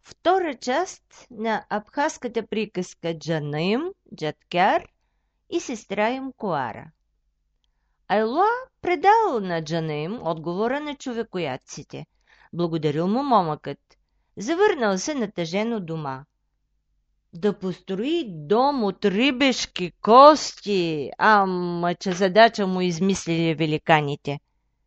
Втора част на абхазската приказка Джанаим, Джаткяр и сестра им Коара. Айлуа предал на Джанаим отговора на човекоядците. Благодарил му момъкът. Завърнал се натъжен от дома. Да построи дом от рибешки кости, ама че задача му измислили великаните.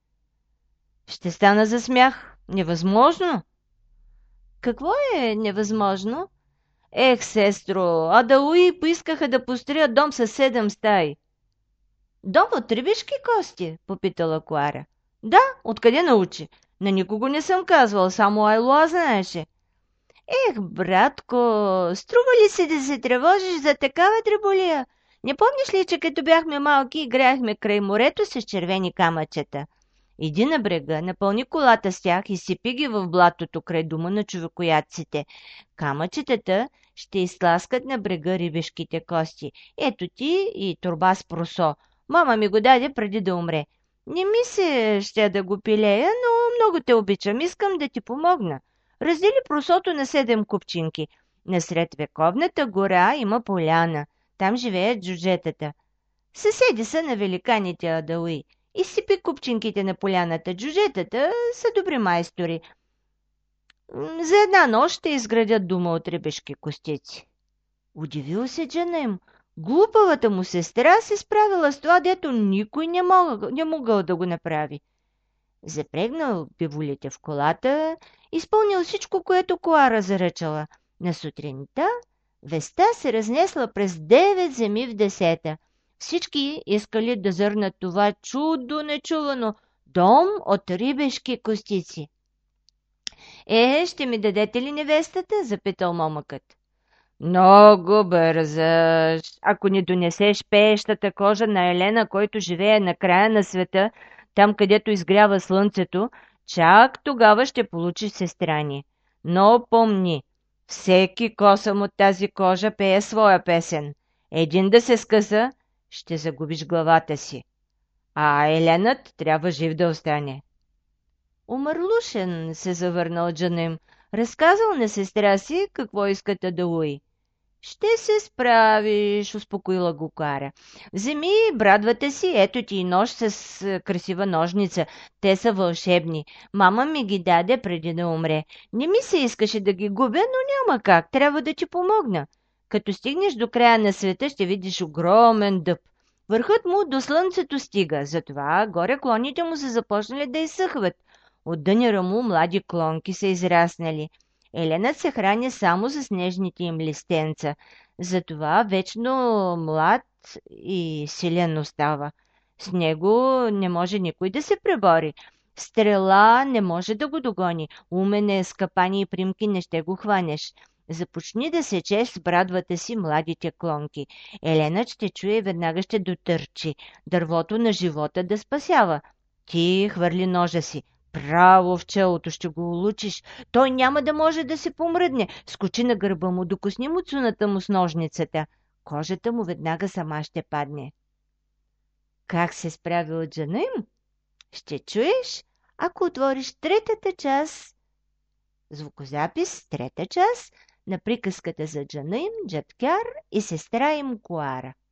Ще стана за смях. Невъзможно. Какво е невъзможно? Ех, сестро, Адауи поискаха да построят дом със 7 стаи. Дом от рибишки кости? Попитала Клара. Да, откъде научи? На никого не съм казвал, само Айлуа знаеше. Ех, братко, струва ли си да се тревожиш за такава дреболия? Не помниш ли, че като бяхме малки играехме край морето с червени камъчета? Иди на брега, напълни колата с тях и сипи ги в блатото край дома на човекоядците. Камъчетата ще изтласкат на брега рибешките кости. Ето ти и торба с просо. Мама ми го даде преди да умре. Не ми се ще да го пилея, но много те обичам. Искам да ти помогна. Раздели просото на 7 купчинки. Насред вековната гора има поляна. Там живеят джуджетата. Съседи са на великаните Адауи. Изсипи купчинките на поляната. Джуджетата са добри майстори. За една нощ ще изградят дома от рибешки костици. Удивил се Джанем. Глупавата му сестра се справила с това, дето никой не могъл да го направи. Запрегнал биволите в колата, изпълнил всичко, което Коара заръчала. На сутринта веста се разнесла през 9 земи в 10. Всички искали да зърнат това чудо нечувано дом от рибешки костици. Ще ми дадете ли невестата? Запитал момъкът. Много бързаш. Ако ни донесеш пеещата кожа на Елена, който живее на края на света, там където изгрява слънцето, чак тогава ще получиш сестра ни. Но помни, всеки косъм от тази кожа пее своя песен. Един да се скъса, ще загубиш главата си. А Еленът трябва жив да остане. Умърлушен се завърнал Джаним. Разказал на сестра си какво искат Адауи. Ще се справиш, успокоила го Кара. Вземи брадвата си, ето ти и нож с красива ножница. Те са вълшебни. Мама ми ги даде преди да умре. Не ми се искаше да ги губя, но няма как. Трябва да ти помогна. Като стигнеш до края на света, ще видиш огромен дъб. Върхът му до слънцето стига, затова горе клоните му са започнали да изсъхват. От дънера му млади клонки са израснали. Еленът се храни само с нежните им листенца, затова вечно млад и силен остава. С него не може никой да се пребори. Стрела не може да го догони, умен е, с капани и примки не ще го хванеш. Започни да сечеш с брадвата си младите клонки. Еленът ще чуе и веднага ще дотърчи. Дървото на живота да спасява. Ти хвърли ножа си. Право в челото ще го улучиш. Той няма да може да се помръдне. Скочи на гърба му, докосни му цуната му с ножницата. Кожата му веднага сама ще падне. Как се справил Джанаим? Ще чуеш, ако отвориш третата част, звукозапис, трета част на приказката за Джанаим, Джаткяр и сестра им Коара.